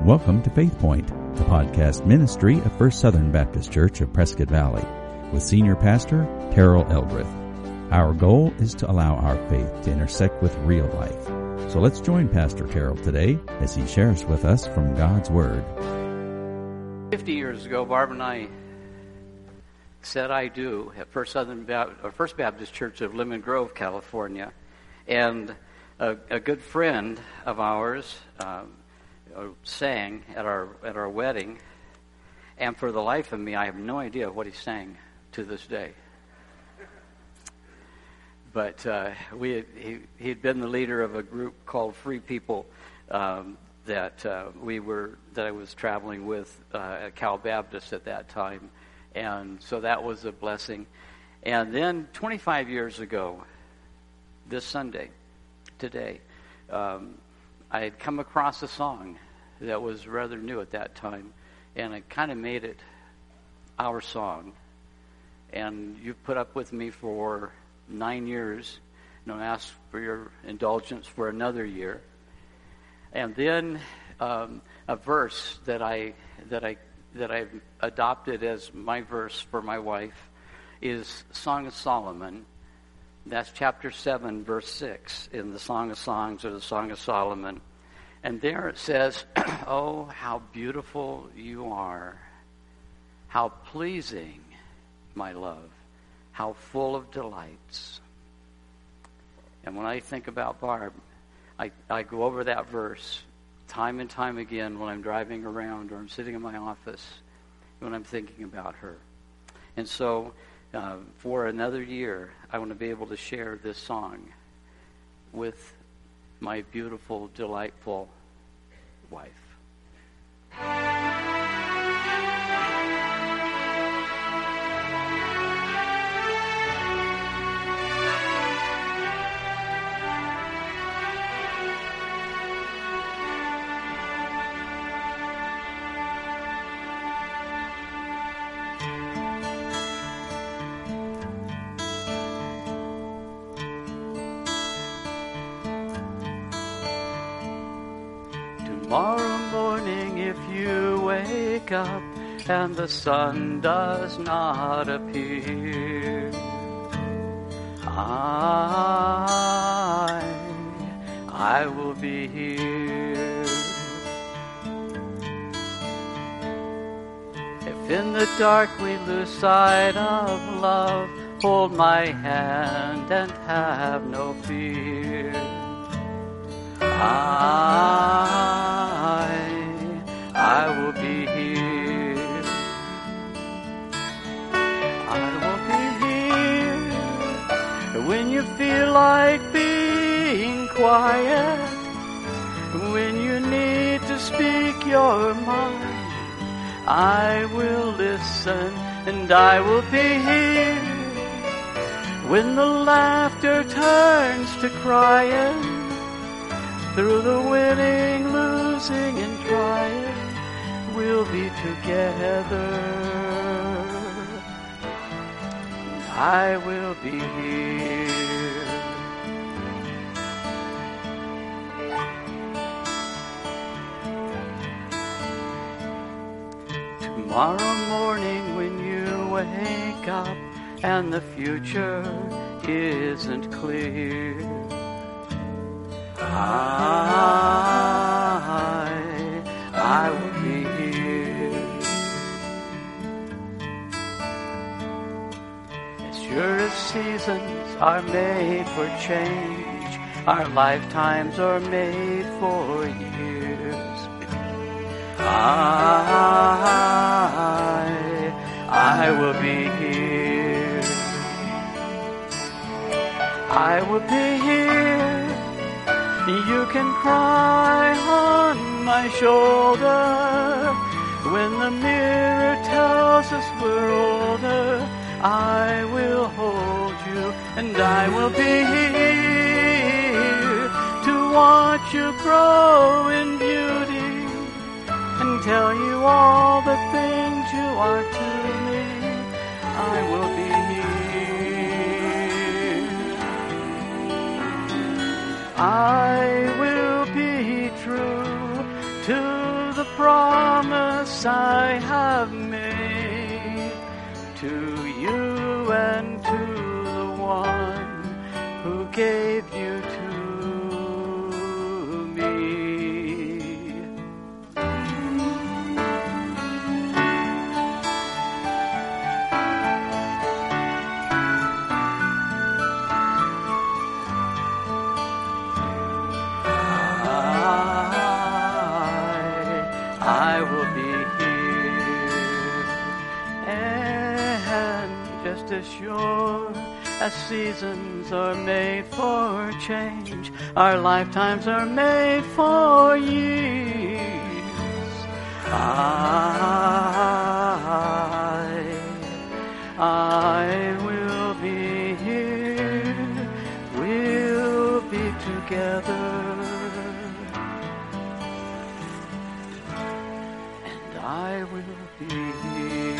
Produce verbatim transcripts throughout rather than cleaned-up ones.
Welcome to Faith Point, the podcast ministry of First Southern Baptist Church of Prescott Valley, with Senior Pastor Terrell Eldrith. Our goal is to allow our faith to intersect with real life. So let's join Pastor Terrell today as he shares with us from God's Word. Fifty years ago, Barb and I said I do at First Southern ba- or First Baptist Church of Lemon Grove, California, and a, a good friend of ours um, sang at our at our wedding, and for the life of me, I have no idea what he sang to this day. But uh, we had, he he'd been the leader of a group called Free People um, that uh, we were that I was traveling with uh, at Cal Baptist at that time, and so that was a blessing. And then twenty-five years ago, this Sunday, today, um, I had come across a song that was rather new at that time, and it kind of made it our song. And you've put up with me for nine years, and I'll ask for your indulgence for another year. And then um, a verse that I that I that I've adopted as my verse for my wife is Song of Solomon. That's chapter seven, verse six in the Song of Songs or the Song of Solomon. And there it says, "Oh, how beautiful you are, how pleasing, my love, how full of delights." And when I think about Barb, I, I go over that verse time and time again when I'm driving around or I'm sitting in my office when I'm thinking about her. And so uh, for another year, I want to be able to share this song with my beautiful, delightful wife. Tomorrow morning, if you wake up and the sun does not appear, I, I will be here. If in the dark we lose sight of love, hold my hand and have no fear. I, I will be here. I will be here when you feel like being quiet, when you need to speak your mind. I will listen and I will be here when the laughter turns to crying. Through the winning, losing, and trying, we'll be together. I will be here. Tomorrow morning when you wake up and the future isn't clear, I, I will be here. As sure as seasons are made for change, our lifetimes are made for years. I, I will be here. I will be here. You can cry on my shoulder when the mirror tells us we're older. I will hold you and I will be here to watch you grow in beauty and tell you all the things you are to me. I will be here. I will be true to the promise I have made to you and to the one who gave you to I will be here, and just as sure as seasons are made for change, our lifetimes are made for years. I, I will be here, we'll be together. I will be here.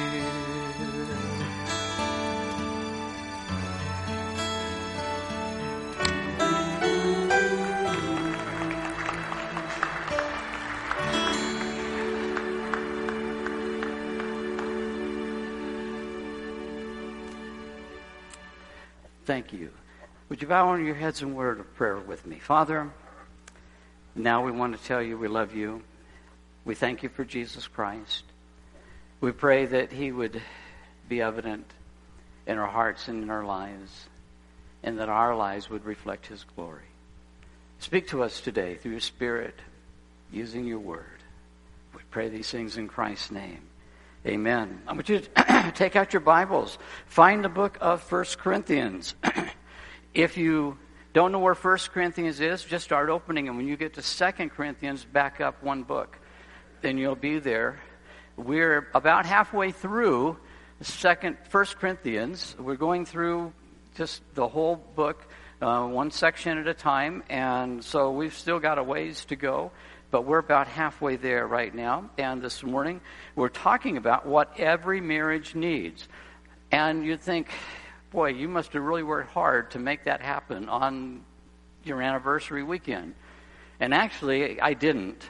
Thank you. Would you bow on your heads in word of prayer with me? Father, now we want to tell you we love you. We thank you for Jesus Christ. We pray that he would be evident in our hearts and in our lives, and that our lives would reflect his glory. Speak to us today through your Spirit, using your word. We pray these things in Christ's name. Amen. I want you to take out your Bibles. Find the book of First Corinthians. If you don't know where First Corinthians is, just start opening, and when you get to Second Corinthians, back up one book. Then you'll be there. We're about halfway through second, First Corinthians. We're going through just the whole book, uh, one section at a time, and so we've still got a ways to go, but we're about halfway there right now. And this morning, we're talking about what every marriage needs. And you'd think, boy, you must have really worked hard to make that happen on your anniversary weekend. And actually, I didn't.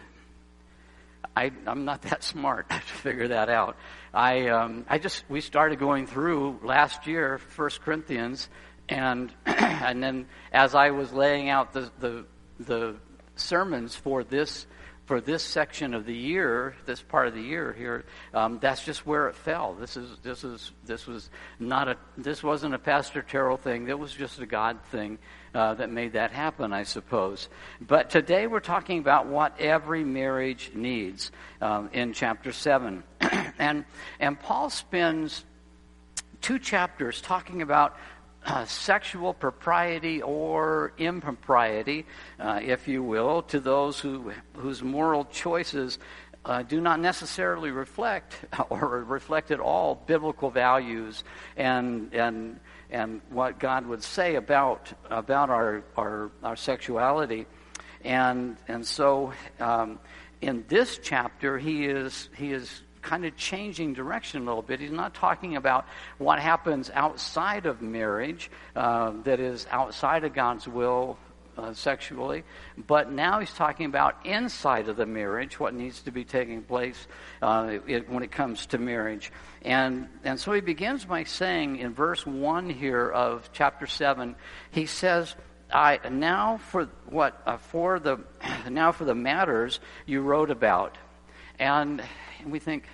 I, I'm not that smart to figure that out. I um, I just we started going through last year First Corinthians, and and then as I was laying out the the, the sermons for this for this section of the year, this part of the year here, um, that's just where it fell. This is this is this was not a this wasn't a Pastor Terrell thing. That was just a God thing. Uh, that made that happen, I suppose. But today we're talking about what every marriage needs um, in chapter seven. and and Paul spends two chapters talking about uh, sexual propriety or impropriety, uh, if you will, to those who whose moral choices Uh, do not necessarily reflect or reflect at all biblical values and and and what God would say about about our our, our sexuality, and and so um, in this chapter he is he is kind of changing direction a little bit. He's not talking about what happens outside of marriage, uh, that is outside of God's will. Uh, sexually, but now he's talking about inside of the marriage, what needs to be taking place uh, it, when it comes to marriage. And and so he begins by saying in verse one here of chapter seven, he says, "I now for what uh, for the now for the matters you wrote about," and we think,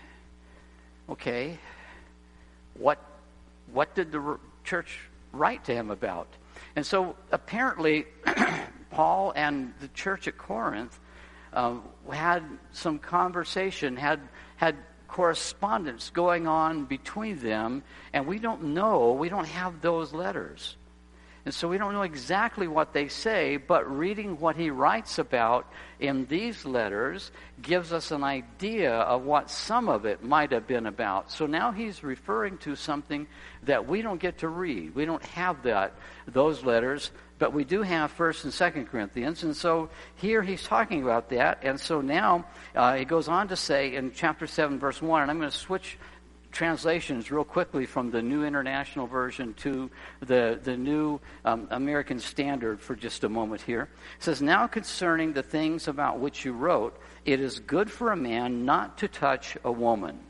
okay, what what did the church write to him about? And so apparently, Paul and the church at Corinth um, had some conversation, had had correspondence going on between them, and we don't know, we don't have those letters. And so we don't know exactly what they say, but reading what he writes about in these letters gives us an idea of what some of it might have been about. So now he's referring to something that we don't get to read. We don't have that, those letters, but we do have First and Second Corinthians. And so here he's talking about that. And so now uh, he goes on to say in chapter seven, verse one, and I'm going to switch translations real quickly from the New International Version to the, the New um, American Standard for just a moment here. It says, now concerning the things about which you wrote, it is good for a man not to touch a woman.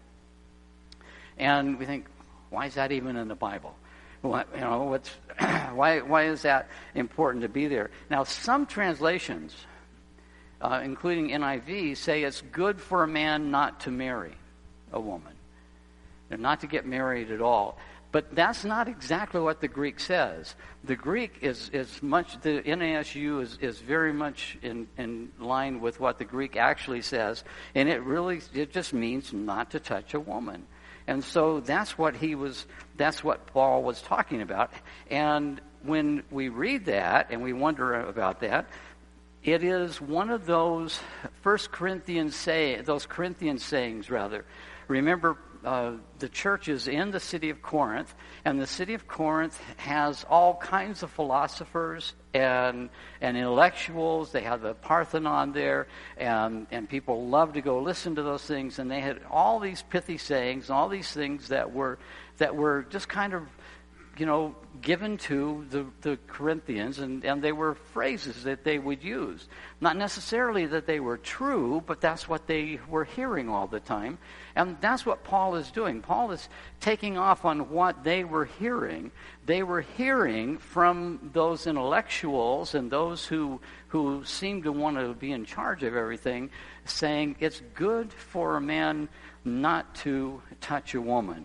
And we think, why is that even in the Bible? What, you know, what's why why is that important to be there? Now, some translations, uh, including N I V, say it's good for a man not to marry a woman, and not to get married at all. But that's not exactly what the Greek says. The Greek is, is much, the N A S U is, is very much in, in line with what the Greek actually says, and it really, it just means not to touch a woman. And so that's what he was, that's what Paul was talking about. And when we read that and we wonder about that, it is one of those First Corinthians say, those Corinthian sayings rather. Remember, uh, the church is in the city of Corinth, and the city of Corinth has all kinds of philosophers and and intellectuals. They have the Parthenon there, and and people love to go listen to those things. And they had all these pithy sayings, all these things that were that were just kind of, you know, given to the, the Corinthians, and, and they were phrases that they would use. Not necessarily that they were true, but that's what they were hearing all the time. And that's what Paul is doing. Paul is taking off on what they were hearing. They were hearing from those intellectuals and those who, who seem to want to be in charge of everything, saying it's good for a man not to touch a woman.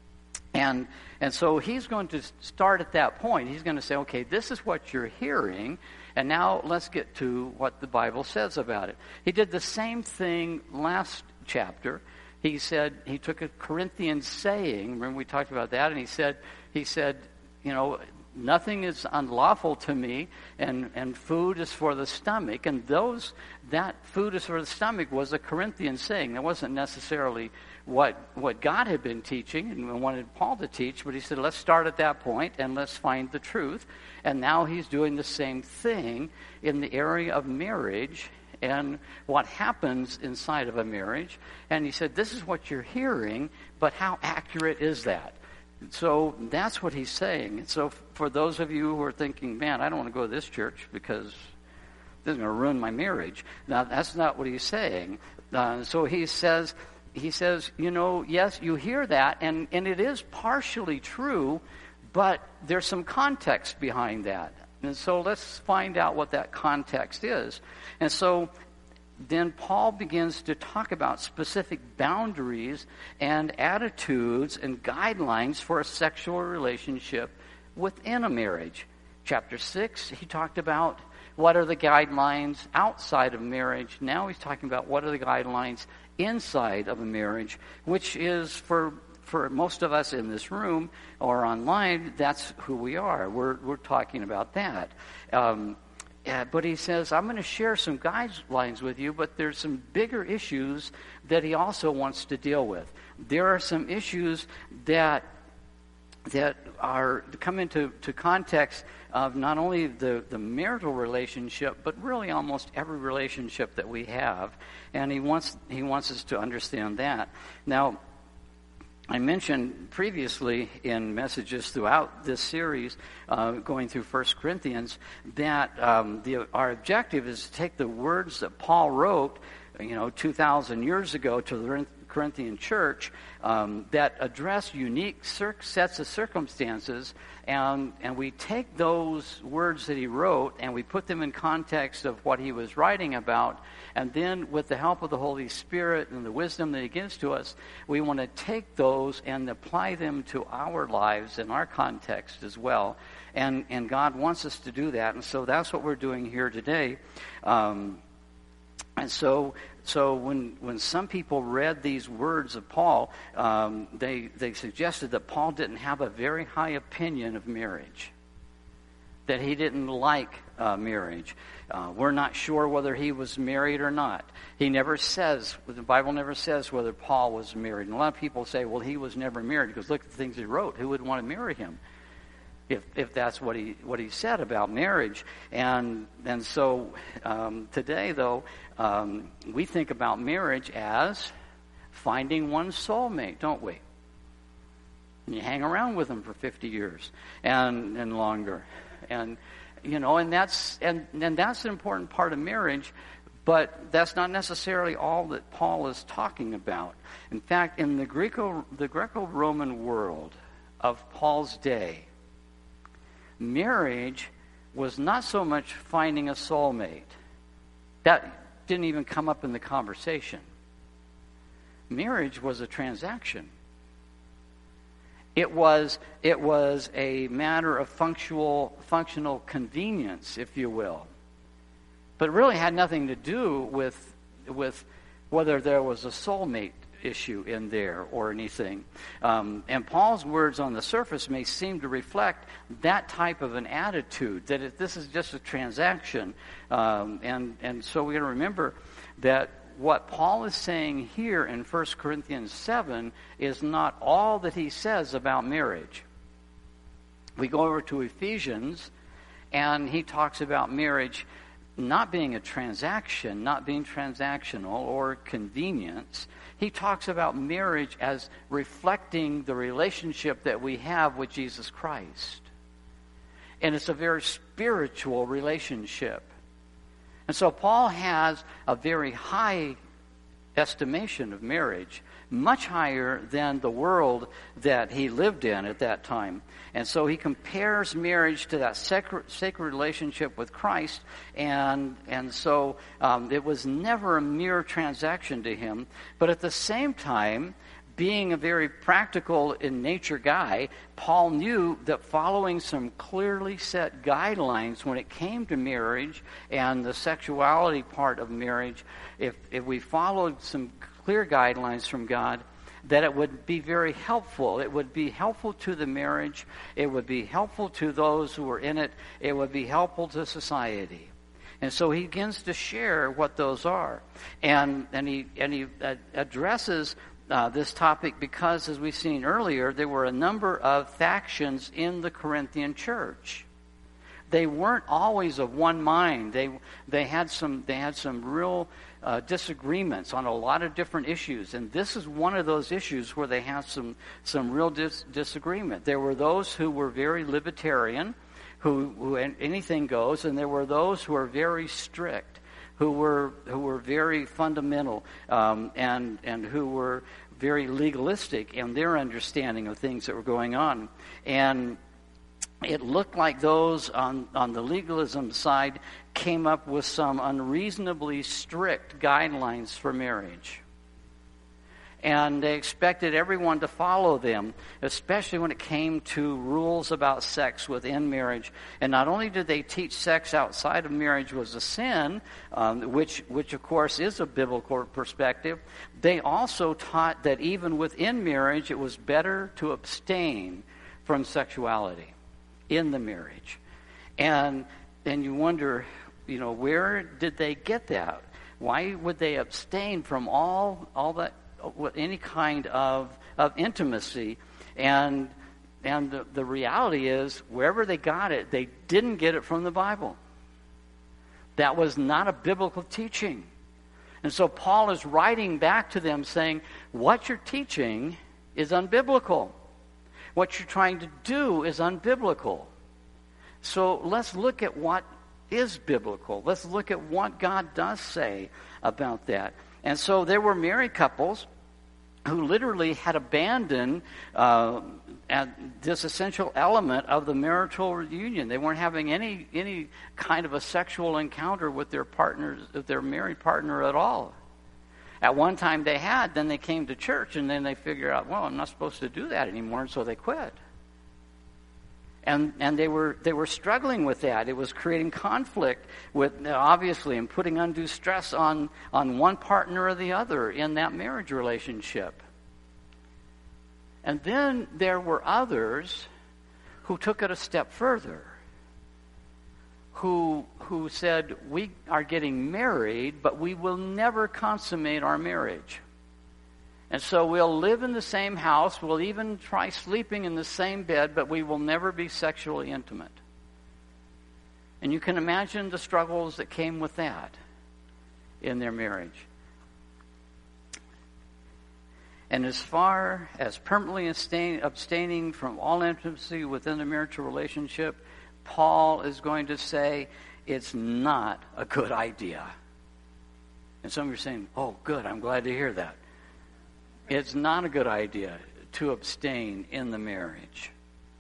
And and so he's going to start at that point. He's going to say, okay, this is what you're hearing, and now let's get to what the Bible says about it. He did the same thing last chapter. He said, he took a Corinthian saying, remember we talked about that, and he said, he said, you know, nothing is unlawful to me, and, and food is for the stomach. And those, that food is for the stomach was a Corinthian saying. That wasn't necessarily what what God had been teaching and wanted Paul to teach, but he said, let's start at that point and let's find the truth. And now he's doing the same thing in the area of marriage and what happens inside of a marriage. And he said, this is what you're hearing, but how accurate is that? So that's what he's saying. And so for those of you who are thinking, man, I don't want to go to this church because this is going to ruin my marriage. Now, that's not what he's saying. Uh, so he says, he says, you know, yes, you hear that, and, and it is partially true, but there's some context behind that. And so let's find out what that context is. And so then Paul begins to talk about specific boundaries and attitudes and guidelines for a sexual relationship within a marriage. Chapter six, he talked about what are the guidelines outside of marriage. Now he's talking about what are the guidelines inside of a marriage, which is for for most of us in this room or online, that's who we are. We're we're talking about that. Um, Yeah, but he says, I'm going to share some guidelines with you, but there's some bigger issues that he also wants to deal with. There are some issues that that are come into to context of not only the, the marital relationship, but really almost every relationship that we have. And he wants he wants us to understand that. Now, I mentioned previously in messages throughout this series, uh, going through First Corinthians, that um, the, our objective is to take the words that Paul wrote, you know, two thousand years ago to the Corinthian church um, that address unique cir- sets of circumstances, and and we take those words that he wrote and we put them in context of what he was writing about, and then with the help of the Holy Spirit and the wisdom that he gives to us, we want to take those and apply them to our lives and our context as well. And and God wants us to do that, and so that's what we're doing here today. Um, and so so when when some people read these words of Paul, um, they they suggested that Paul didn't have a very high opinion of marriage, that he didn't like uh, marriage. Uh, we're not sure whether he was married or not. He never says, the Bible never says whether Paul was married. And a lot of people say, well, he was never married because look at the things he wrote. Who would want to marry him if if that's what he what he said about marriage? And and so um, today, though, um, we think about marriage as finding one's soulmate, don't we? And you hang around with them for fifty years and, and longer. And, you know, and that's, and, and that's an important part of marriage, but that's not necessarily all that Paul is talking about. In fact, in the Greco, the Greco-Roman world of Paul's day, marriage was not so much finding a soulmate. That didn't even come up in the conversation. Marriage was a transaction. It was it was a matter of functional functional convenience, if you will. But it really had nothing to do with with whether there was a soulmate issue in there or anything. Um, and Paul's words on the surface may seem to reflect that type of an attitude, that it, this is just a transaction. Um, and, and so we got to remember that what Paul is saying here in First Corinthians seven is not all that he says about marriage. We go over to Ephesians, and he talks about marriage not being a transaction, not being transactional or convenience. He talks about marriage as reflecting the relationship that we have with Jesus Christ. And it's a very spiritual relationship. And so Paul has a very high estimation of marriage, much higher than the world that he lived in at that time. And so he compares marriage to that sacred, sacred relationship with Christ, and and so um, it was never a mere transaction to him. But at the same time, being a very practical in nature guy, Paul knew that following some clearly set guidelines when it came to marriage and the sexuality part of marriage, if if we followed some clear guidelines from God, that it would be very helpful. It would be helpful to the marriage. It would be helpful to those who are in it. It would be helpful to society. And so he begins to share what those are. And and he and he addresses uh, this topic because, as we've seen earlier, there were a number of factions in the Corinthian church. They weren't always of one mind. They they had some they had some real uh, disagreements on a lot of different issues, and this is one of those issues where they have some some real dis- disagreement. There were those who were very libertarian, who, who anything goes, and there were those who were very strict, who were who were very fundamental, um, and and who were very legalistic in their understanding of things that were going on. And it looked like those on, on the legalism side came up with some unreasonably strict guidelines for marriage. And they expected everyone to follow them, especially when it came to rules about sex within marriage. And not only did they teach sex outside of marriage was a sin, um, which, which of course is a biblical perspective, they also taught that even within marriage it was better to abstain from sexuality in the marriage. And and you wonder, you know, where did they get that? Why would they abstain from all all that, any kind of of intimacy? And and the, the reality is, wherever they got it, they didn't get it from the Bible. That was not a biblical teaching. And so Paul is writing back to them saying, what you're teaching is unbiblical. What you're trying to do is unbiblical. So let's look at what is biblical. Let's look at what God does say about that. And so there were married couples who literally had abandoned uh, this essential element of the marital union. They weren't having any any kind of a sexual encounter with their partners, with their married partner at all. At one time they had, then they came to church, and then they figured out, well, I'm not supposed to do that anymore, and so they quit. And and they were they were struggling with that. It was creating conflict with, obviously, and putting undue stress on, on one partner or the other in that marriage relationship. And then there were others who took it a step further, who who said, we are getting married, but we will never consummate our marriage. And so we'll live in the same house, we'll even try sleeping in the same bed, but we will never be sexually intimate. And you can imagine the struggles that came with that in their marriage. And as far as permanently abstain, abstaining from all intimacy within the marital relationship, Paul is going to say it's not a good idea. And some of you are saying, oh, good, I'm glad to hear that. It's not a good idea to abstain in the marriage.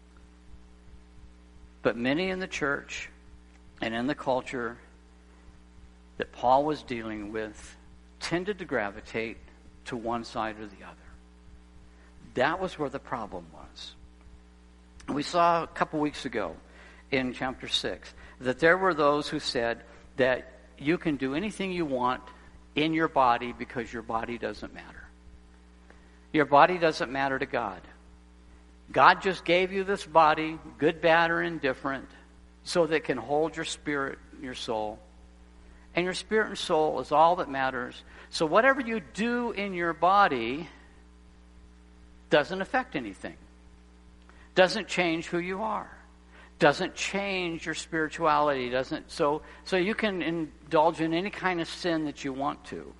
But many in the church and in the culture that Paul was dealing with tended to gravitate to one side or the other. That was where the problem was. We saw a couple weeks ago in chapter six that there were those who said that you can do anything you want in your body because your body doesn't matter. Your body doesn't matter to God. God just gave you this body, good, bad, or indifferent, so that it can hold your spirit, your soul. And your spirit and soul is all that matters. So whatever you do in your body doesn't affect anything. Doesn't change who you are. Doesn't change your spirituality. Doesn't so so you can indulge in any kind of sin that you want to.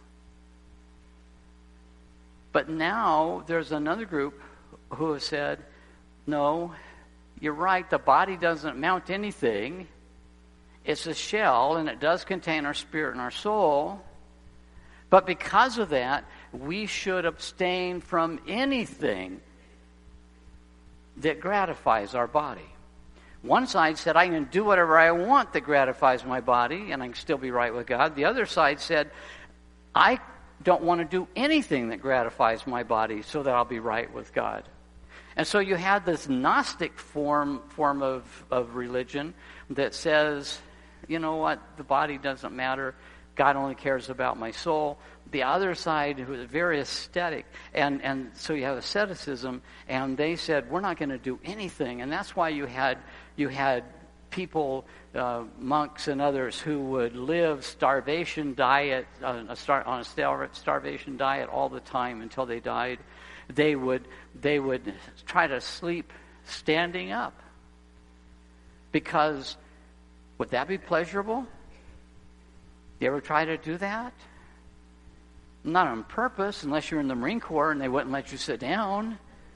But now there's another group who has said, no, you're right, the body doesn't amount to anything. It's a shell, and it does contain our spirit and our soul. But because of that, we should abstain from anything that gratifies our body. One side said, I can do whatever I want that gratifies my body, and I can still be right with God. The other side said, I don't want to do anything that gratifies my body so that I'll be right with God. And so you had this Gnostic form form of, of religion that says, you know what, the body doesn't matter. God only cares about my soul. The other side, who was very aesthetic, and, and so you have asceticism, and they said, we're not going to do anything. And that's why you had you had people, uh, monks and others, who would live starvation diet, uh, a star, on a star, starvation diet all the time until they died. They would they would try to sleep standing up. Because would that be pleasurable? You ever try to do that? Not on purpose, unless you're in the Marine Corps and they wouldn't let you sit down.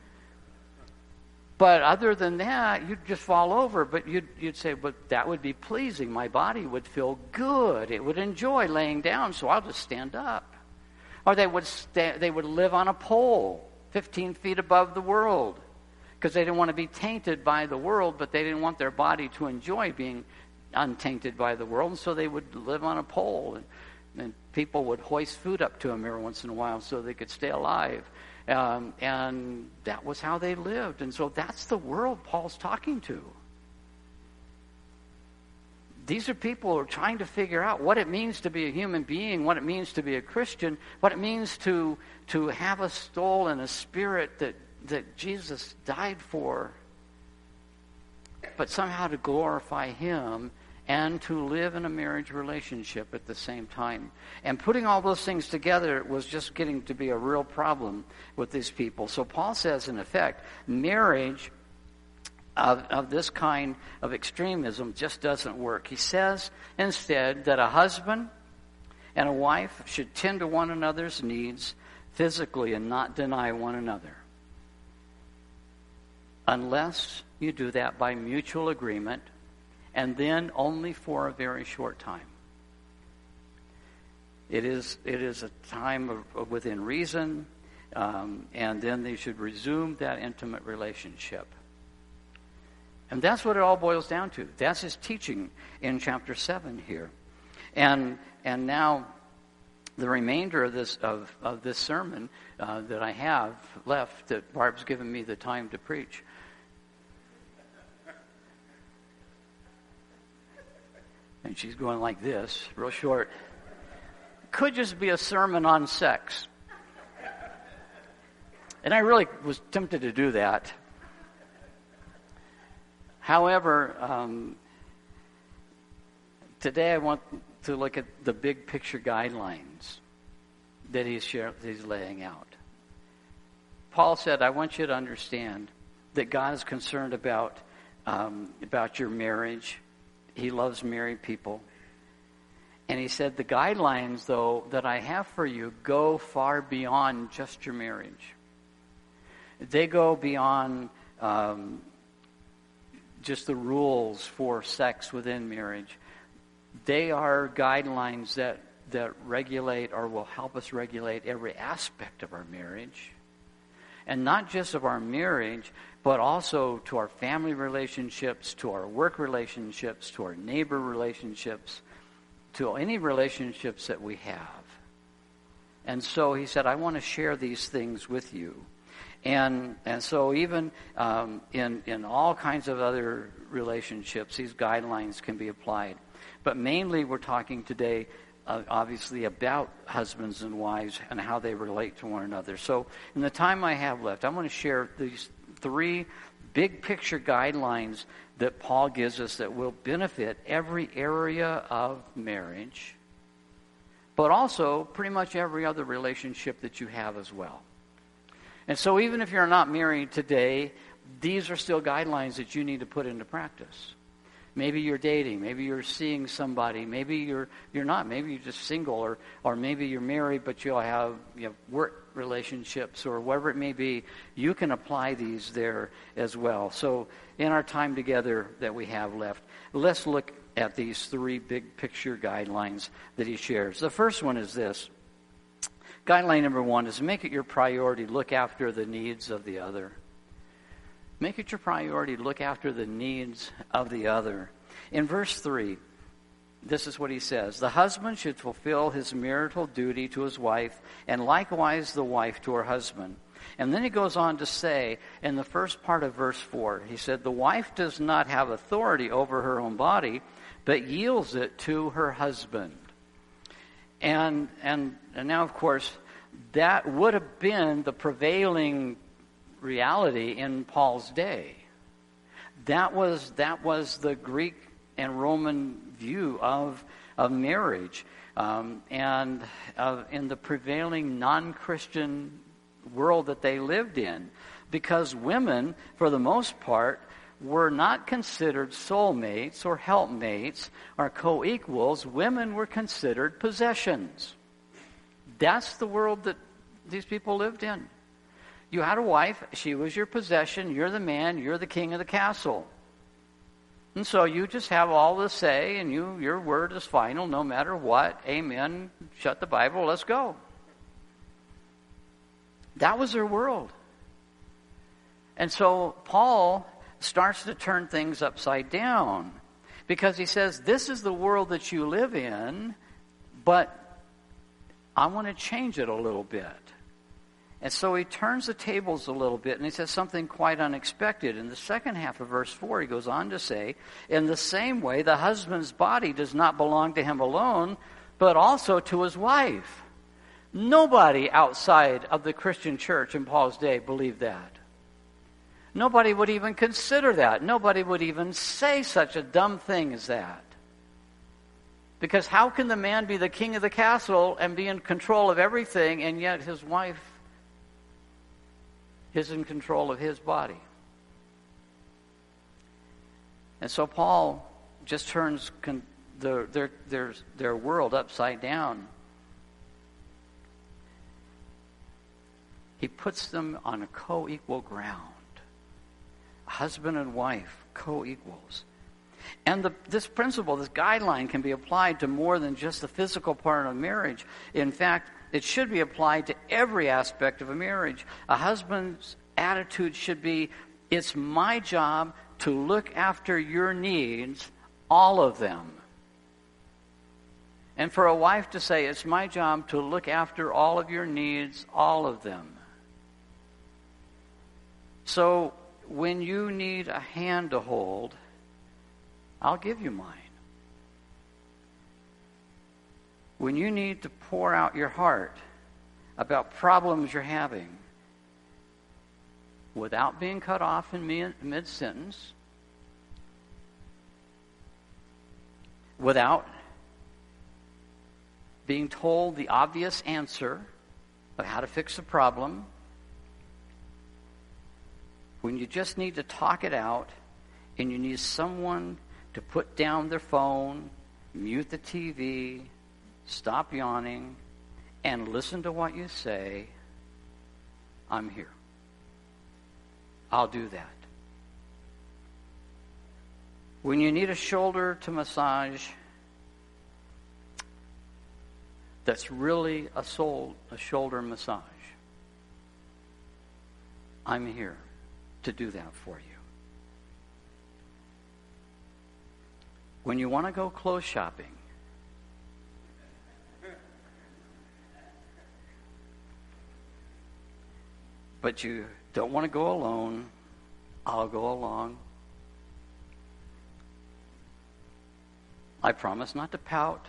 But other than that, you'd just fall over. But you'd, you'd say, but that would be pleasing. My body would feel good. It would enjoy laying down, so I'll just stand up. Or they would sta- they would live on a pole fifteen feet above the world because they didn't want to be tainted by the world, but they didn't want their body to enjoy being untainted by the world, and so they would live on a pole, and, and people would hoist food up to them every once in a while so they could stay alive. Um, and that was how they lived. And so that's the world Paul's talking to. These are people who are trying to figure out what it means to be a human being, what it means to be a Christian, what it means to to have a soul and a spirit that, that Jesus died for, but somehow to glorify Him and to live in a marriage relationship at the same time. And putting all those things together was just getting to be a real problem with these people. So Paul says, in effect, marriage Of, of this kind of extremism just doesn't work. He says instead that a husband and a wife should tend to one another's needs physically and not deny one another, unless you do that by mutual agreement, and then only for a very short time. It is it is a time of, of within reason, um, and then they should resume that intimate relationship. And that's what it all boils down to. That's his teaching in chapter seven here. And and now the remainder of this of, of this sermon uh, that I have left, that Barb's given me the time to preach. And she's going like this, real short. Could just be a sermon on sex. And I really was tempted to do that. However, um, today I want to look at the big picture guidelines that he's, share, that he's laying out. Paul said, I want you to understand that God is concerned about, um, about your marriage. He loves married people. And he said, the guidelines, though, that I have for you go far beyond just your marriage. They go beyond um, just the rules for sex within marriage. They are guidelines that, that regulate or will help us regulate every aspect of our marriage. And not just of our marriage, but also to our family relationships, to our work relationships, to our neighbor relationships, to any relationships that we have. And so he said, I want to share these things with you. And and so even um, in, in all kinds of other relationships, these guidelines can be applied. But mainly we're talking today Uh, obviously about husbands and wives and how they relate to one another. So in the time I have left, I'm going to share these three big picture guidelines that Paul gives us that will benefit every area of marriage, but also pretty much every other relationship that you have as well. And so even if you're not married today, these are still guidelines that you need to put into practice. Maybe you're dating. Maybe you're seeing somebody. Maybe you're you're not. Maybe you're just single, or or maybe you're married, but you'll have you know, work relationships or whatever it may be. You can apply these there as well. So in our time together that we have left, let's look at these three big picture guidelines that he shares. The first one is this. Guideline number one is make it your priority, look after the needs of the other. Make it your priority to look after the needs of the other. In verse three, this is what he says. The husband should fulfill his marital duty to his wife, and likewise the wife to her husband. And then he goes on to say, in the first part of verse four, he said, the wife does not have authority over her own body, but yields it to her husband. And, and, and now, of course, that would have been the prevailing reality in Paul's day. That was that was the Greek and Roman view of of marriage, um, and uh, in the prevailing non-Christian world that they lived in, because women, for the most part, were not considered soulmates or helpmates or co-equals. Women were considered possessions. That's the world that these people lived in. You had a wife, she was your possession, you're the man, you're the king of the castle. And so you just have all the say, and you your word is final no matter what. Amen. Shut the Bible, let's go. That was their world. And so Paul starts to turn things upside down, because he says, this is the world that you live in, but I want to change it a little bit. And so he turns the tables a little bit, and he says something quite unexpected. In the second half of verse four, he goes on to say, in the same way, the husband's body does not belong to him alone, but also to his wife. Nobody outside of the Christian church in Paul's day believed that. Nobody would even consider that. Nobody would even say such a dumb thing as that. Because how can the man be the king of the castle and be in control of everything, and yet his wife is in control of his body? And so Paul just turns con- the, their, their, their world upside down. He puts them on a co-equal ground. Husband and wife, co-equals. And the, this principle, this guideline, can be applied to more than just the physical part of marriage. In fact, it should be applied to every aspect of a marriage. A husband's attitude should be, it's my job to look after your needs, all of them. And for a wife to say, it's my job to look after all of your needs, all of them. So when you need a hand to hold, I'll give you mine. When you need to pour out your heart about problems you're having, without being cut off in mid-sentence, without being told the obvious answer of how to fix the problem, when you just need to talk it out and you need someone to put down their phone, mute the T V, stop yawning, and listen to what you say, I'm here. I'll do that. When you need a shoulder to massage, that's really a soul, a shoulder massage, I'm here to do that for you. When you want to go clothes shopping, but you don't want to go alone, I'll go along. I promise not to pout.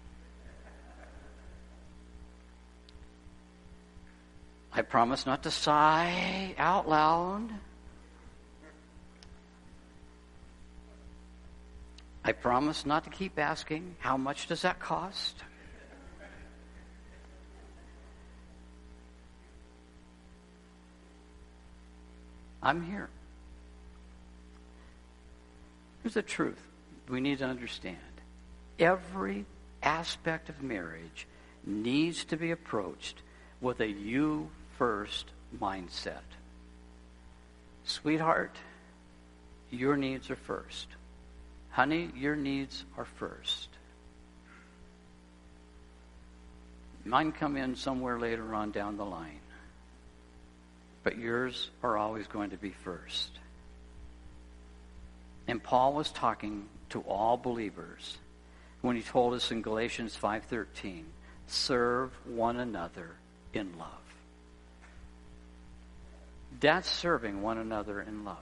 I promise not to sigh out loud. I promise not to keep asking, how much does that cost? I'm here. Here's the truth we need to understand. Every aspect of marriage needs to be approached with a you first mindset. Sweetheart, your needs are first. Honey, your needs are first. Mine come in somewhere later on down the line. But yours are always going to be first. And Paul was talking to all believers when he told us in Galatians five thirteen, serve one another in love. That's serving one another in love.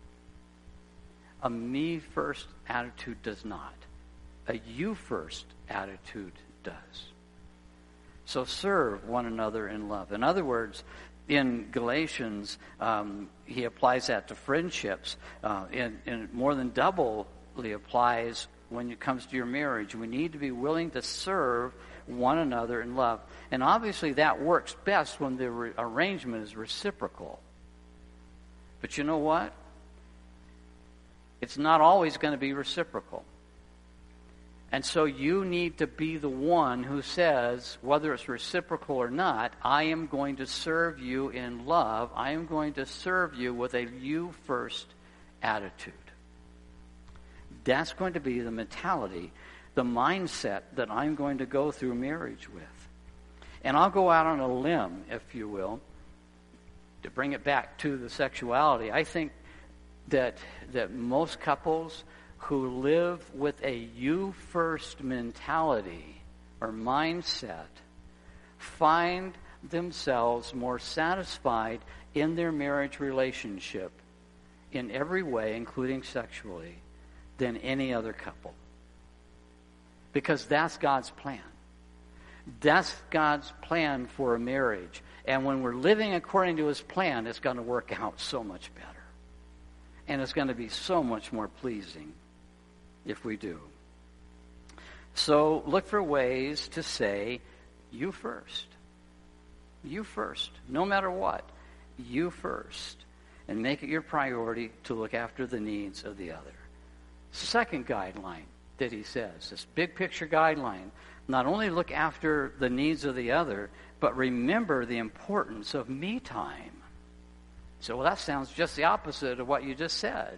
A me first attitude does not. A you first attitude does. So serve one another in love. In other words, in Galatians, um, he applies that to friendships, uh, and, and more than doubly applies when it comes to your marriage. We need to be willing to serve one another in love. And obviously that works best when the re- arrangement is reciprocal. But you know what? It's not always going to be reciprocal. And so you need to be the one who says, whether it's reciprocal or not, I am going to serve you in love. I am going to serve you with a you first attitude. That's going to be the mentality, the mindset that I'm going to go through marriage with. And I'll go out on a limb, if you will, to bring it back to the sexuality. I think that that most couples who live with a you first mentality or mindset find themselves more satisfied in their marriage relationship in every way, including sexually, than any other couple. Because that's God's plan. That's God's plan for a marriage. And when we're living according to His plan, it's going to work out so much better. And it's going to be so much more pleasing if we do. So look for ways to say, you first. You first. No matter what, you first. And make it your priority to look after the needs of the other. Second guideline that he says, this big picture guideline, not only look after the needs of the other, but remember the importance of me time. So, well, that sounds just the opposite of what you just said.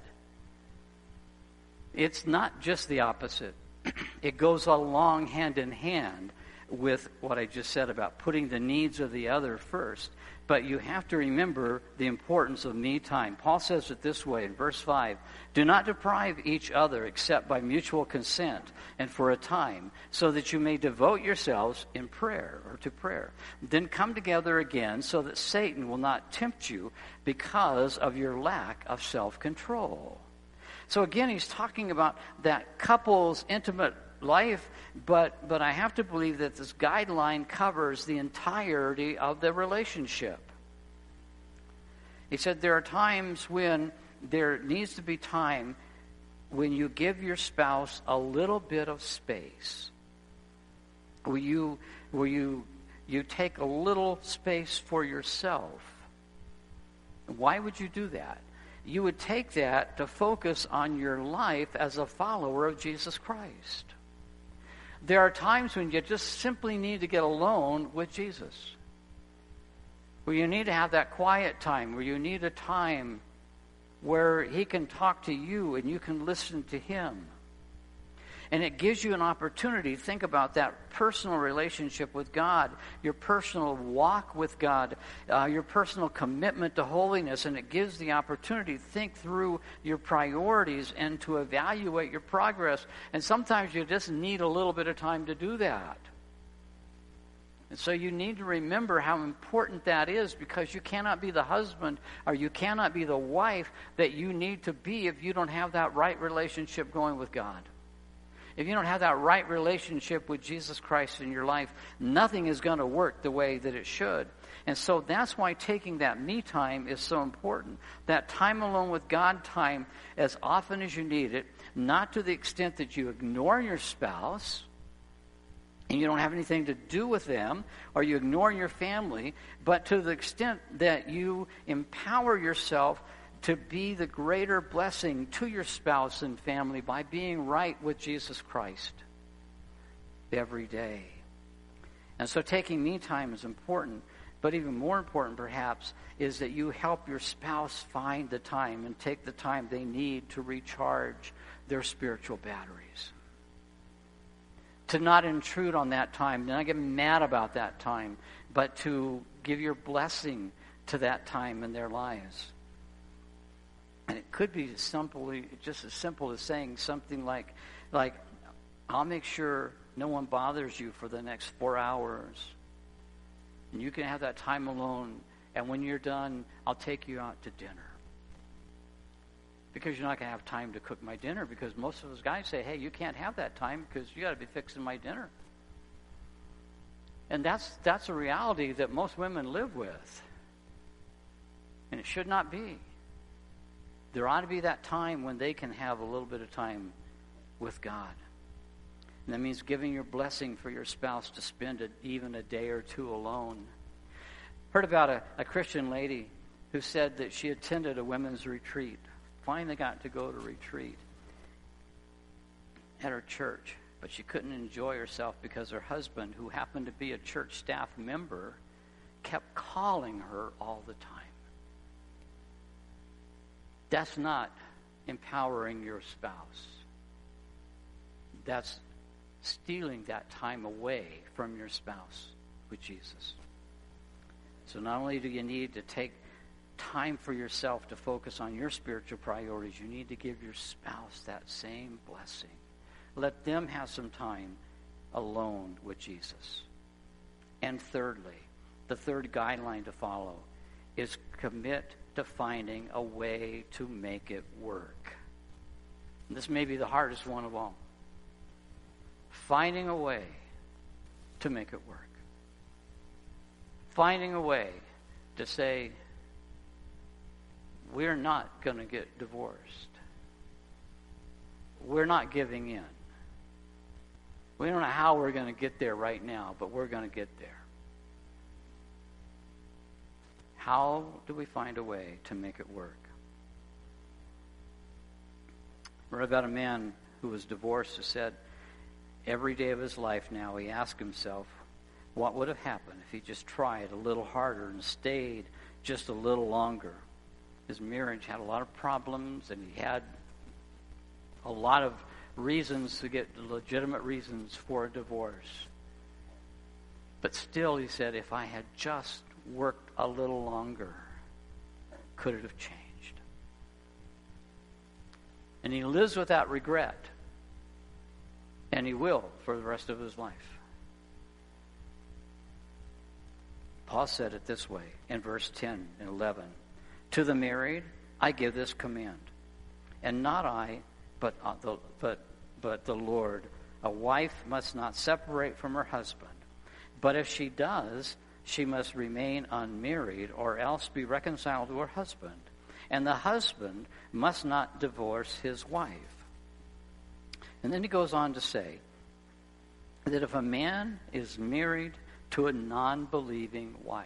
It's not just the opposite. It goes along hand in hand with what I just said about putting the needs of the other first. But you have to remember the importance of me time. Paul says it this way in verse five, do not deprive each other except by mutual consent and for a time, so that you may devote yourselves in prayer or to prayer. Then come together again so that Satan will not tempt you because of your lack of self-control. So again, he's talking about that couple's intimate life, but but I have to believe that this guideline covers the entirety of the relationship. He said there are times when there needs to be time when you give your spouse a little bit of space. Will you will you you take a little space for yourself? Why would you do that? You would take that to focus on your life as a follower of Jesus Christ. There are times when you just simply need to get alone with Jesus. Where you need to have that quiet time, where you need a time where he can talk to you and you can listen to him. And it gives you an opportunity. Think about that personal relationship with God, your personal walk with God, uh, your personal commitment to holiness, and it gives the opportunity to think through your priorities and to evaluate your progress. And sometimes you just need a little bit of time to do that. And so you need to remember how important that is, because you cannot be the husband or you cannot be the wife that you need to be if you don't have that right relationship going with God. If you don't have that right relationship with Jesus Christ in your life, nothing is going to work the way that it should. And so that's why taking that me time is so important. That time alone with God time as often as you need it, not to the extent that you ignore your spouse and you don't have anything to do with them, or you ignore your family, but to the extent that you empower yourself to be the greater blessing to your spouse and family by being right with Jesus Christ every day. And so taking me time is important, but even more important perhaps is that you help your spouse find the time and take the time they need to recharge their spiritual batteries. To not intrude on that time, to not get mad about that time, but to give your blessing to that time in their lives. And it could be simply, just as simple as saying something like, like, I'll make sure no one bothers you for the next four hours. And you can have that time alone. And when you're done, I'll take you out to dinner. Because you're not going to have time to cook my dinner. Because most of us guys say, hey, you can't have that time because you got to be fixing my dinner. And that's that's a reality that most women live with. And it should not be. There ought to be that time when they can have a little bit of time with God. And that means giving your blessing for your spouse to spend a, even a day or two alone. Heard about a, a Christian lady who said that she attended a women's retreat. Finally got to go to retreat at her church. But she couldn't enjoy herself because her husband, who happened to be a church staff member, kept calling her all the time. That's not empowering your spouse. That's stealing that time away from your spouse with Jesus. So not only do you need to take time for yourself to focus on your spiritual priorities, you need to give your spouse that same blessing. Let them have some time alone with Jesus. And thirdly, the third guideline to follow is commit to finding a way to make it work. And this may be the hardest one of all. Finding a way to make it work. Finding a way to say, we're not going to get divorced. We're not giving in. We don't know how we're going to get there right now, but we're going to get there. How do we find a way to make it work? I read about a man who was divorced who said every day of his life now he asked himself what would have happened if he just tried a little harder and stayed just a little longer. His marriage had a lot of problems, and he had a lot of reasons to get legitimate reasons for a divorce. But still, he said, if I had just worked a little longer, could it have changed? And he lives with that regret, and he will for the rest of his life. Paul said it this way in verse ten and eleven. To the married, I give this command, and not I, but uh, the, but but the Lord. A wife must not separate from her husband, but if she does, she must remain unmarried or else be reconciled to her husband. And the husband must not divorce his wife. And then he goes on to say that if a man is married to a non-believing wife,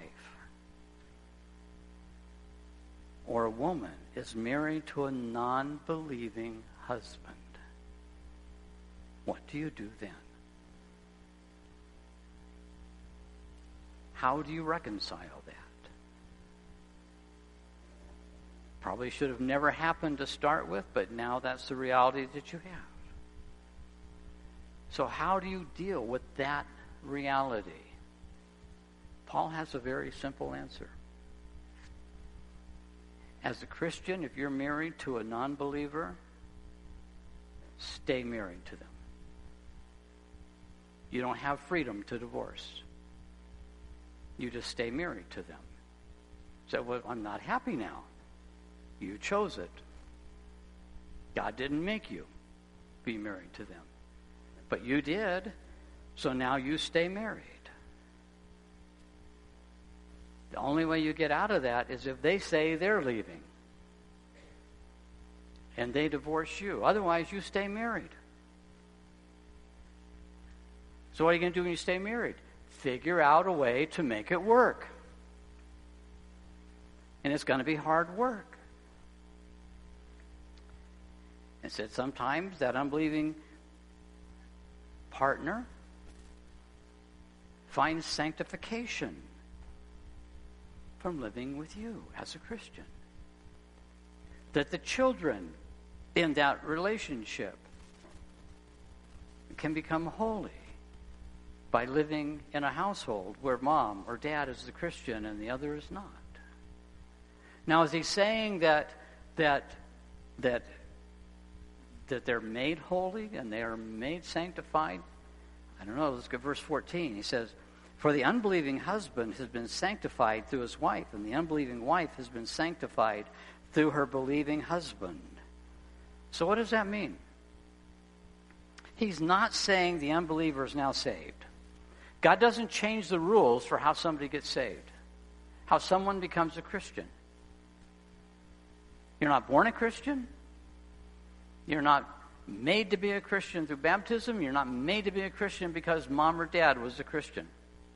or a woman is married to a non-believing husband, what do you do then? How do you reconcile that? Probably should have never happened to start with, but now that's the reality that you have. So how do you deal with that reality? Paul has a very simple answer. As a Christian, if you're married to a non-believer, stay married to them. You don't have freedom to divorce. You just stay married to them. So, well, I'm not happy now. You chose it. God didn't make you be married to them. But you did, so now you stay married. The only way you get out of that is if they say they're leaving and they divorce you. Otherwise, you stay married. So what are you going to do when you stay married? Figure out a way to make it work. And it's going to be hard work. It said sometimes that unbelieving partner finds sanctification from living with you as a Christian. That the children in that relationship can become holy by living in a household where mom or dad is the Christian and the other is not. Now, is he saying that that that that they're made holy and they are made sanctified? I don't know. Let's go to verse fourteen. He says, "For the unbelieving husband has been sanctified through his wife, and the unbelieving wife has been sanctified through her believing husband." So what does that mean? He's not saying the unbeliever is now saved. God doesn't change the rules for how somebody gets saved, how someone becomes a Christian. You're not born a Christian. You're not made to be a Christian through baptism. You're not made to be a Christian because mom or dad was a Christian.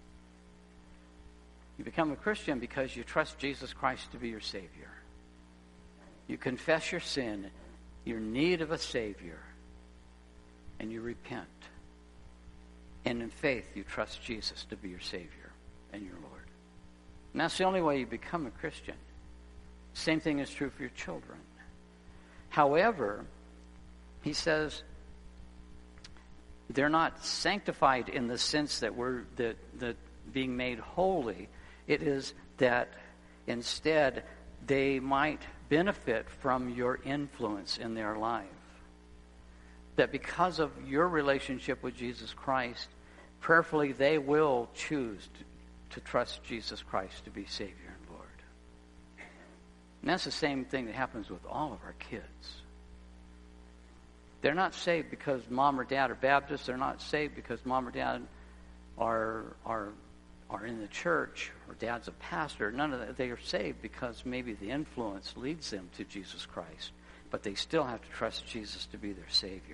You become a Christian because you trust Jesus Christ to be your Savior. You confess your sin, your need of a Savior, and you repent. And in faith, you trust Jesus to be your Savior and your Lord. And that's the only way you become a Christian. Same thing is true for your children. However, he says they're not sanctified in the sense that we're that that being made holy. It is that instead they might benefit from your influence in their life. That because of your relationship with Jesus Christ, prayerfully they will choose to, to trust Jesus Christ to be Savior and Lord. And that's the same thing that happens with all of our kids. They're not saved because mom or dad are Baptists. They're not saved because mom or dad are are are in the church or dad's a pastor. None of that. They are saved because maybe the influence leads them to Jesus Christ, but they still have to trust Jesus to be their Savior.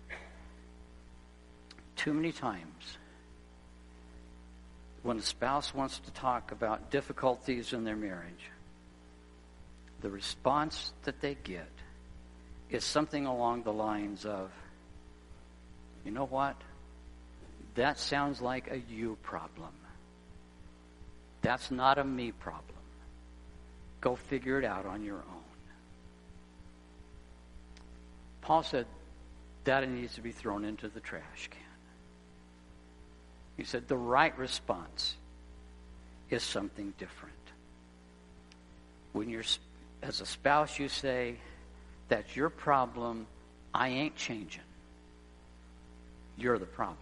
Too many times, when a spouse wants to talk about difficulties in their marriage, the response that they get is something along the lines of, you know what? That sounds like a you problem. That's not a me problem. Go figure it out on your own. Paul said that needs to be thrown into the trash can. He said the right response is something different. When you're, as a spouse, you say, that's your problem, I ain't changing. You're the problem.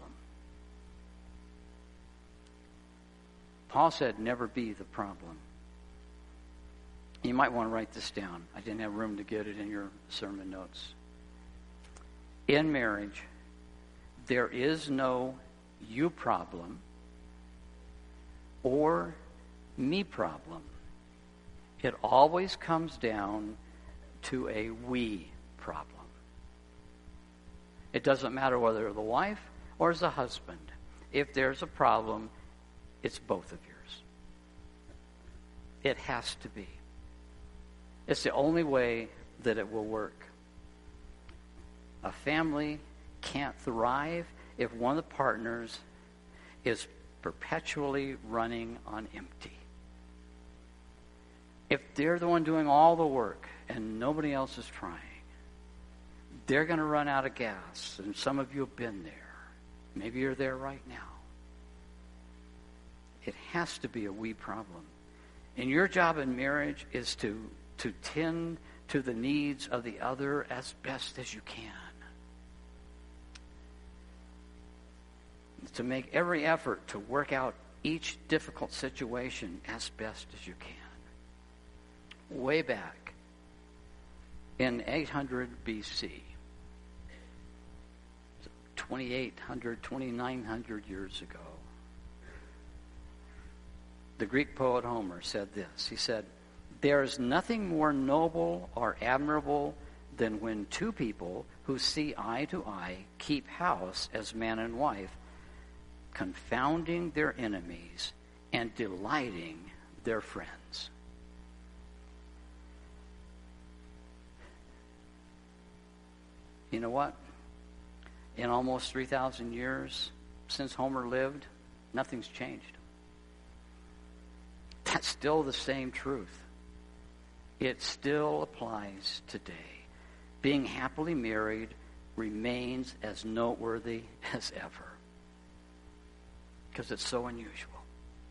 Paul said, never be the problem. You might want to write this down. I didn't have room to get it in your sermon notes. In marriage, there is no you problem or me problem. It always comes down to a we problem. It doesn't matter whether the wife or the husband. If there's a problem, it's both of yours. It has to be. It's the only way that it will work. A family can't thrive if one of the partners is perpetually running on empty. If they're the one doing all the work and nobody else is trying. They're going to run out of gas, and some of you have been there. Maybe you're there right now. It has to be a we problem. And your job in marriage is to, to tend to the needs of the other as best as you can. To make every effort to work out each difficult situation as best as you can. Way back in eight hundred B C, twenty-eight hundred, twenty-nine hundred years ago, the Greek poet Homer said this. He said, "There is nothing more noble or admirable than when two people who see eye to eye keep house as man and wife, confounding their enemies and delighting their friends." You know what? In almost three thousand years since Homer lived, nothing's changed. That's still the same truth. It still applies today. Being happily married remains as noteworthy as ever. Because it's so unusual.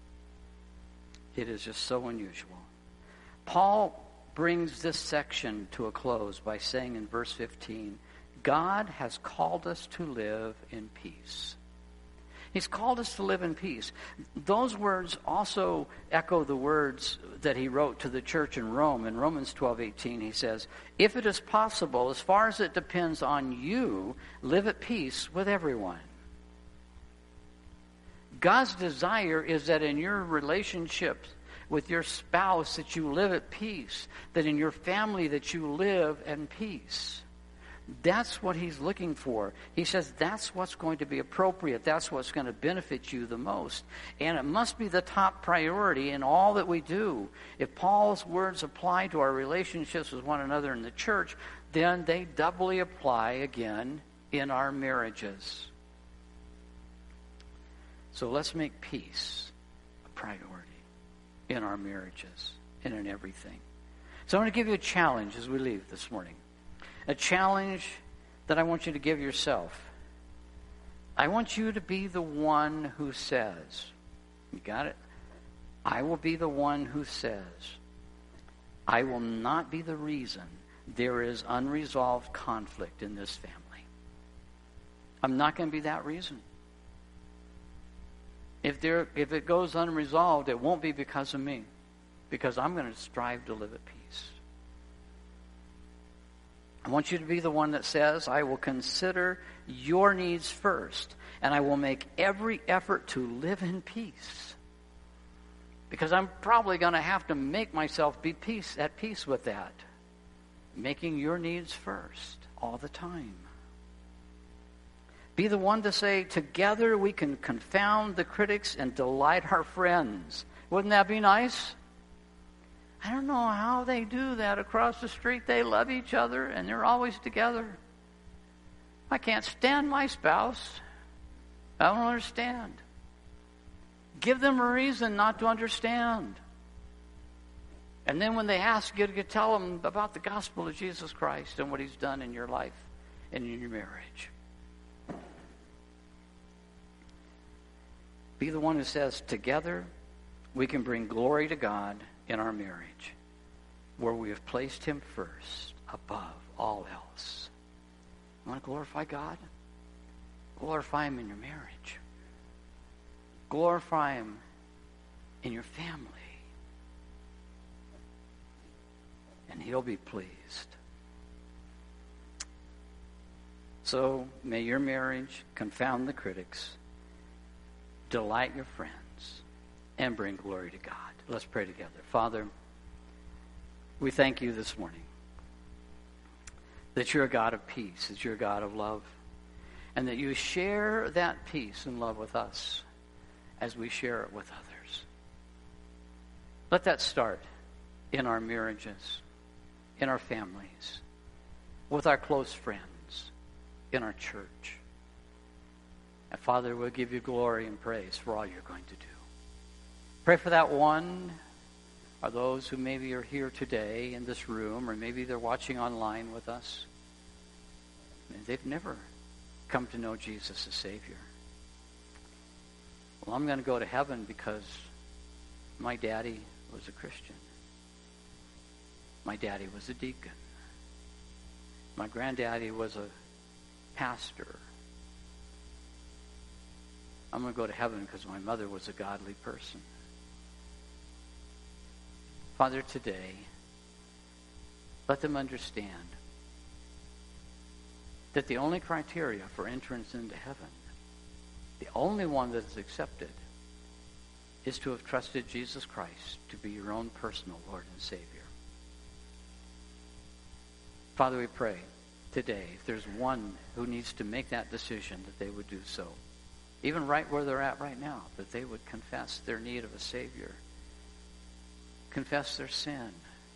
It is just so unusual. Paul brings this section to a close by saying in verse fifteen, God has called us to live in peace. He's called us to live in peace. Those words also echo the words that he wrote to the church in Rome. In Romans twelve eighteen, he says, "If it is possible, as far as it depends on you, live at peace with everyone." God's desire is that in your relationships with your spouse that you live at peace, that in your family that you live in peace. That's what he's looking for. He says that's what's going to be appropriate. That's what's going to benefit you the most. And it must be the top priority in all that we do. If Paul's words apply to our relationships with one another in the church, then they doubly apply again in our marriages. So let's make peace a priority in our marriages and in everything. So I'm going to give you a challenge as we leave this morning. A challenge that I want you to give yourself. I want you to be the one who says, you got it? I will be the one who says, I will not be the reason there is unresolved conflict in this family. I'm not going to be that reason. If there, if it goes unresolved, it won't be because of me, because I'm going to strive to live at peace. I want you to be the one that says, I will consider your needs first, and I will make every effort to live in peace. Because I'm probably going to have to make myself be peace at peace with that. Making your needs first all the time. Be the one to say, together we can confound the critics and delight our friends. Wouldn't that be nice? I don't know how they do that across the street. They love each other and they're always together. I can't stand my spouse. I don't understand. Give them a reason not to understand. And then when they ask you to tell them about the gospel of Jesus Christ and what he's done in your life and in your marriage. Be the one who says, together we can bring glory to God in our marriage, where we have placed him first above all else. You want to glorify God? Glorify him in your marriage. Glorify him in your family. And he'll be pleased. So may your marriage confound the critics, delight your friends, and bring glory to God. Let's pray together. Father, we thank you this morning that you're a God of peace, that you're a God of love, and that you share that peace and love with us as we share it with others. Let that start in our marriages, in our families, with our close friends, in our church. And Father, we'll give you glory and praise for all you're going to do. Pray for that one are those who maybe are here today in this room, or maybe they're watching online with us, and they've never come to know Jesus as Savior. Well, I'm going to go to heaven because my daddy was a Christian. My daddy was a deacon. My granddaddy was a pastor. I'm going to go to heaven because my mother was a godly person. Father, today, let them understand that the only criteria for entrance into heaven, the only one that is accepted, is to have trusted Jesus Christ to be your own personal Lord and Savior. Father, we pray today, if there's one who needs to make that decision, that they would do so. Even right where they're at right now, that they would confess their need of a Savior. Confess their sin.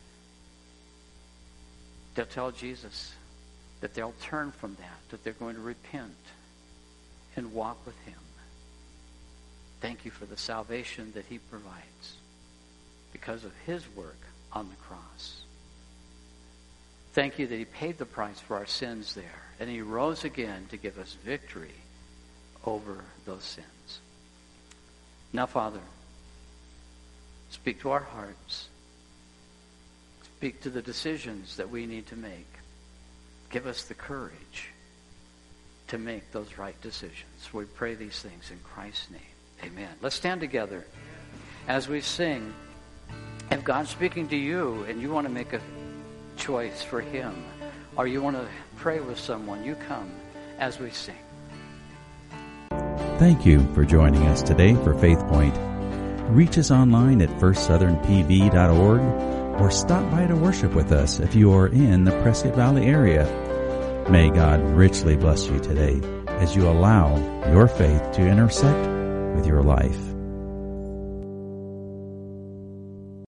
They'll tell Jesus that they'll turn from that, that they're going to repent and walk with Him. Thank you for the salvation that He provides because of His work on the cross. Thank you that He paid the price for our sins there, and He rose again to give us victory over those sins. Now, Father, speak to our hearts. Speak to the decisions that we need to make. Give us the courage to make those right decisions. We pray these things in Christ's name. Amen. Let's stand together as we sing. If God's speaking to you and you want to make a choice for Him, or you want to pray with someone, you come as we sing. Thank you for joining us today for Faith Point. Reach us online at first southern p v dot org or stop by to worship with us if you are in the Prescott Valley area. May God richly bless you today as you allow your faith to intersect with your life.